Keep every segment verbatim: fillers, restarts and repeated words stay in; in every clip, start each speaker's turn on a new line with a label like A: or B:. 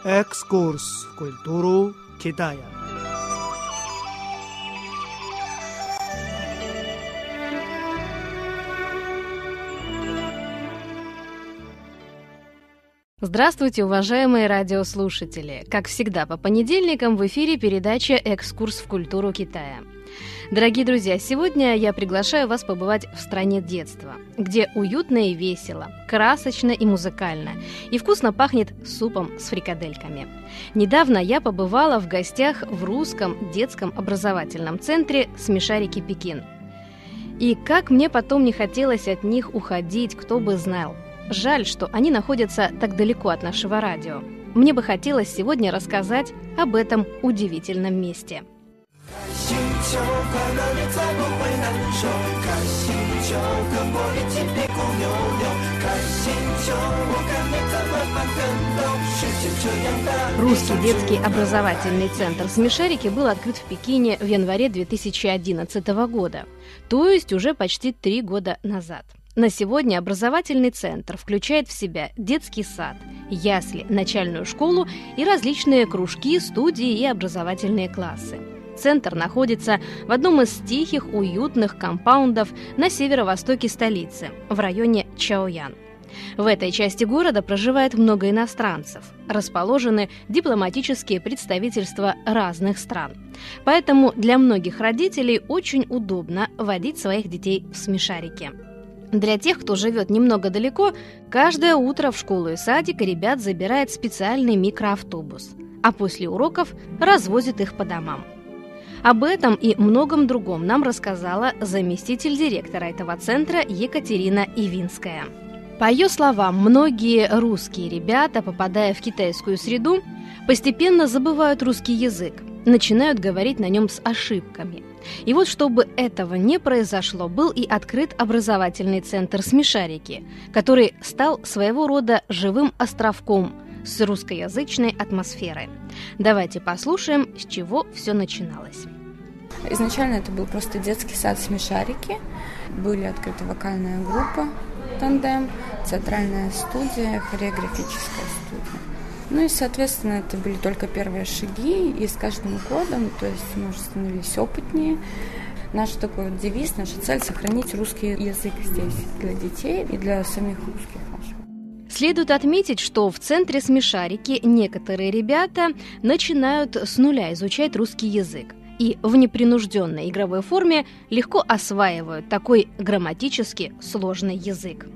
A: Экскурс в культуру Китая.
B: Здравствуйте, уважаемые радиослушатели! Как всегда, по понедельникам в эфире передача «Экскурс в культуру Китая». Дорогие друзья, сегодня я приглашаю вас побывать в стране детства, где уютно и весело, красочно и музыкально, и вкусно пахнет супом с фрикадельками. Недавно я побывала в гостях в русском детском образовательном центре «Смешарики Пекин». И как мне потом не хотелось от них уходить, кто бы знал. Жаль, что они находятся так далеко от нашего радио. Мне бы хотелось сегодня рассказать об этом удивительном месте. Русский детский образовательный центр «Смешарики» был открыт в Пекине в январе две тысячи одиннадцатого года, то есть уже почти три года назад. На сегодня образовательный центр включает в себя детский сад, ясли, начальную школу и различные кружки, студии и образовательные классы. Центр находится в одном из тихих, уютных компаундов на северо-востоке столицы, в районе Чаоян. В этой части города проживает много иностранцев, расположены дипломатические представительства разных стран. Поэтому для многих родителей очень удобно водить своих детей в смешарики. Для тех, кто живет немного далеко, каждое утро в школу и садик ребят забирает специальный микроавтобус, а после уроков развозит их по домам. Об этом и многом другом нам рассказала заместитель директора этого центра Екатерина Ивинская. По ее словам, многие русские ребята, попадая в китайскую среду, постепенно забывают русский язык, начинают говорить на нем с ошибками. И вот, чтобы этого не произошло, был и открыт образовательный центр «Смешарики», который стал своего рода живым островком с русскоязычной атмосферой. Давайте послушаем, с чего все начиналось.
C: Изначально это был просто детский сад «Смешарики». Были открыты вокальная группа «Тандем», театральная студия, хореографическая студия. Ну и, соответственно, это были только первые шаги, и с каждым годом, то есть мы уже становились опытнее. Наш такой вот девиз, наша цель — сохранить русский язык здесь для детей и для самих русских наших.
B: Следует отметить, что в центре «Смешарики» некоторые ребята начинают с нуля изучать русский язык и в непринужденной игровой форме легко осваивают такой грамматически сложный язык.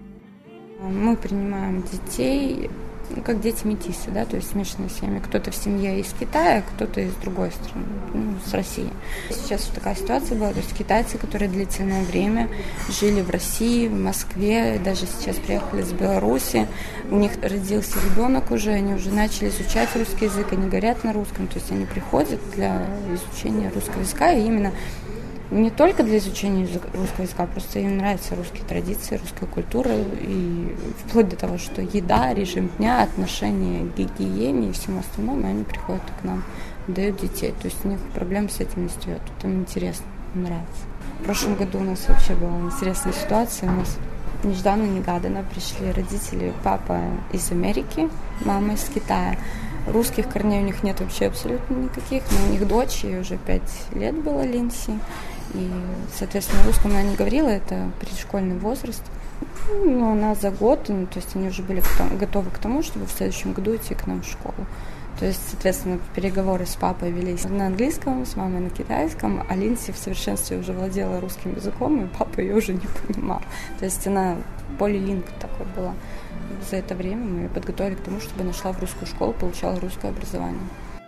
C: Мы принимаем детей, ну, как дети-метисы, да, то есть смешанные семьи. Кто-то в семье из Китая, кто-то из другой страны, ну, с России. Сейчас вот такая ситуация была, то есть китайцы, которые длительное время жили в России, в Москве, даже сейчас приехали из Беларуси, у них родился ребенок уже, они уже начали изучать русский язык, они говорят на русском, то есть они приходят для изучения русского языка, и именно не только для изучения русского языка, просто им нравятся русские традиции, русская культура, и вплоть до того, что еда, режим дня, отношения к гигиене и всему остальному, они приходят к нам, дают детей. То есть у них проблем с этим не стоит. Тут им интересно, им нравится. В прошлом году у нас вообще была интересная ситуация. У нас нежданно-негаданно пришли родители, папа из Америки, мама из Китая. Русских корней у них нет вообще абсолютно никаких, но у них дочь, ей уже пять лет было, Линси. И, соответственно, на русском она не говорила, это предшкольный возраст. Но она за год, ну, то есть они уже были готовы к тому, чтобы в следующем году идти к нам в школу. То есть, соответственно, переговоры с папой велись на английском, с мамой на китайском, а Линси в совершенстве уже владела русским языком, и папа ее уже не понимал. То есть она полилингв такой была. За это время мы ее подготовили к тому, чтобы она шла в русскую школу, получала русское образование.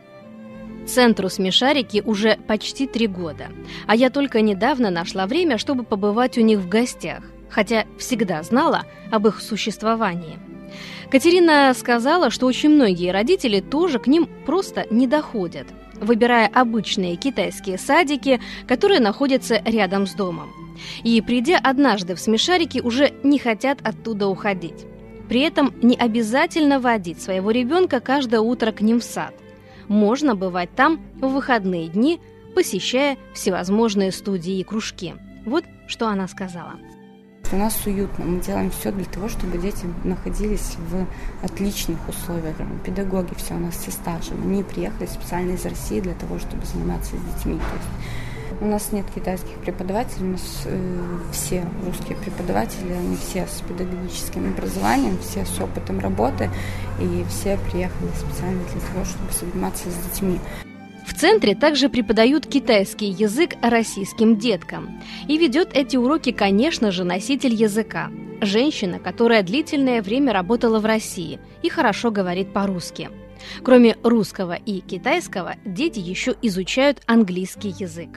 B: Центру «Смешарики» уже почти три года, а я только недавно нашла время, чтобы побывать у них в гостях, хотя всегда знала об их существовании. Катерина сказала, что очень многие родители тоже к ним просто не доходят, выбирая обычные китайские садики, которые находятся рядом с домом. И, придя однажды в «Смешарики», уже не хотят оттуда уходить. При этом не обязательно водить своего ребенка каждое утро к ним в сад. Можно бывать там в выходные дни, посещая всевозможные студии и кружки. Вот что она сказала.
C: у нас уютно. Мы делаем все для того, чтобы дети находились в отличных условиях. Педагоги все у нас со стажем. Они приехали специально из России для того, чтобы заниматься с детьми. То есть у нас нет китайских преподавателей, у нас э, все русские преподаватели, они все с педагогическим образованием, все с опытом работы, и все приехали специально для того, чтобы заниматься с детьми.
B: В центре также преподают китайский язык российским деткам. И ведет эти уроки, конечно же, носитель языка. Женщина, которая длительное время работала в России и хорошо говорит по-русски. Кроме русского и китайского, дети еще изучают английский язык.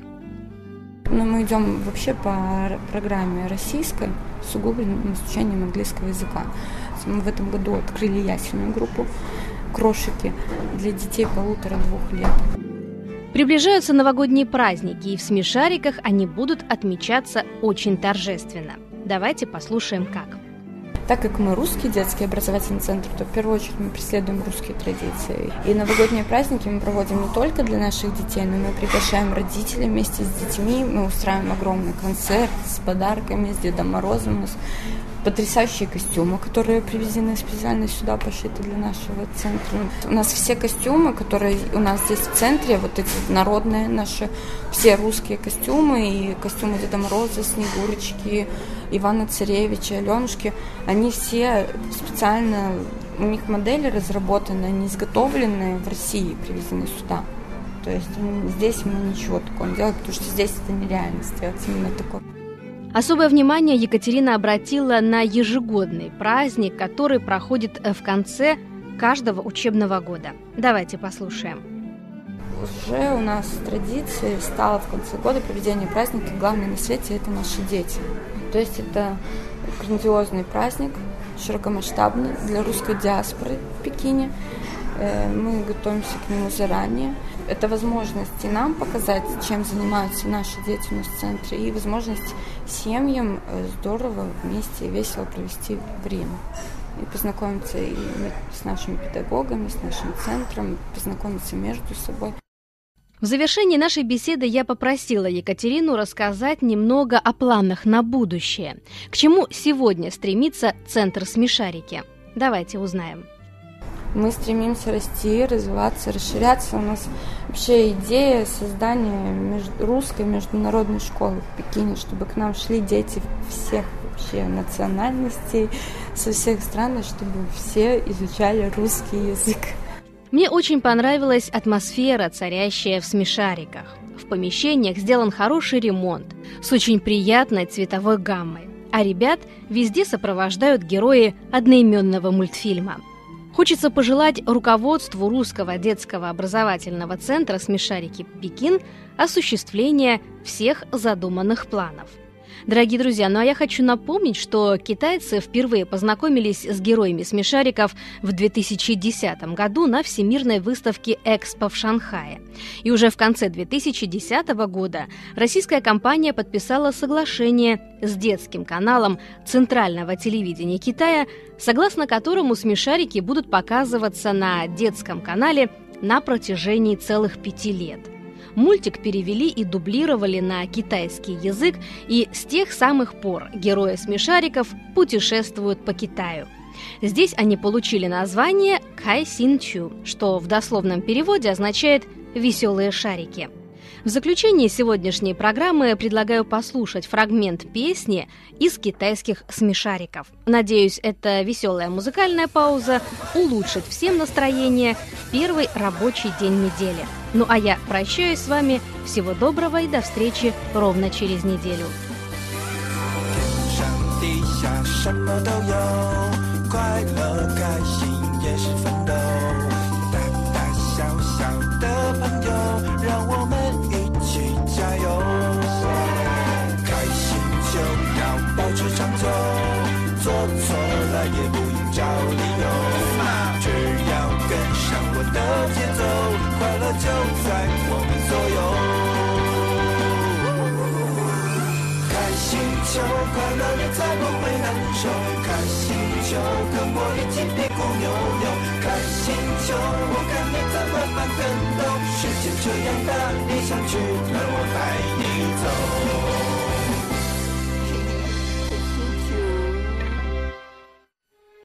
C: Но мы идем вообще по программе российской с углубленным изучением английского языка. Мы в этом году открыли ясельную группу «Крошики» для детей полутора-двух лет.
B: Приближаются новогодние праздники, и в Смешариках они будут отмечаться очень торжественно. Давайте послушаем, как.
C: Так как мы русский детский образовательный центр, то в первую очередь мы преследуем русские традиции. И новогодние праздники мы проводим не только для наших детей, но мы приглашаем родителей вместе с детьми. Мы устраиваем огромный концерт с подарками, с Дедом Морозом. У нас потрясающие костюмы, которые привезены специально сюда, пошиты для нашего центра. У нас все костюмы, которые у нас здесь в центре, вот эти народные наши, все русские костюмы, и костюмы Деда Мороза, Снегурочки, Ивана Царевича, Аленушки, они все специально, у них модели разработаны, они изготовлены в России, привезены сюда. То есть здесь мы ничего такого не делаем, потому что здесь это нереально сделать именно такое.
B: Особое внимание Екатерина обратила на ежегодный праздник, который проходит в конце каждого учебного года. Давайте послушаем.
C: Уже у нас традицией стало в конце года проведение праздника. Главное на свете – это наши дети. То есть это грандиозный праздник, широкомасштабный для русской диаспоры в Пекине. Мы готовимся к нему заранее. Это возможность и нам показать, чем занимаются наши дети у нас в центре, и возможность семьям здорово вместе и весело провести время. И познакомиться и с нашими педагогами, с нашим центром, познакомиться между собой.
B: В завершении нашей беседы я попросила Екатерину рассказать немного о планах на будущее. К чему сегодня стремится Центр Смешарики? Давайте узнаем.
C: Мы стремимся расти, развиваться, расширяться. У нас вообще идея создания между... русской международной школы в Пекине, чтобы к нам шли дети всех вообще национальностей, со всех стран, чтобы все изучали русский язык.
B: Мне очень понравилась атмосфера, царящая в Смешариках. В помещениях сделан хороший ремонт с очень приятной цветовой гаммой, а ребят везде сопровождают герои одноименного мультфильма. Хочется пожелать руководству Русского детского образовательного центра «Смешарики Пекин» осуществления всех задуманных планов. Дорогие друзья, ну а я хочу напомнить, что китайцы впервые познакомились с героями смешариков в две тысячи десятом году на Всемирной выставке «Экспо» в Шанхае. И уже в конце две тысячи десятого года российская компания подписала соглашение с детским каналом Центрального телевидения Китая, согласно которому смешарики будут показываться на детском канале на протяжении целых пяти лет. Мультик перевели и дублировали на китайский язык, и с тех самых пор герои смешариков путешествуют по Китаю. Здесь они получили название Кай Син Чу, что в дословном переводе означает «веселые шарики». В заключение сегодняшней программы предлагаю послушать фрагмент песни из китайских смешариков. Надеюсь, эта веселая музыкальная пауза улучшит всем настроение в первый рабочий день недели. Ну а я прощаюсь с вами. Всего доброго и до встречи ровно через неделю.
D: 就在我们左右，开心就快乐，你才不会难受。开心就跟我一起屁股扭扭，开心就我看你在慢慢跟动。世界这样大，你想去哪儿我带你走。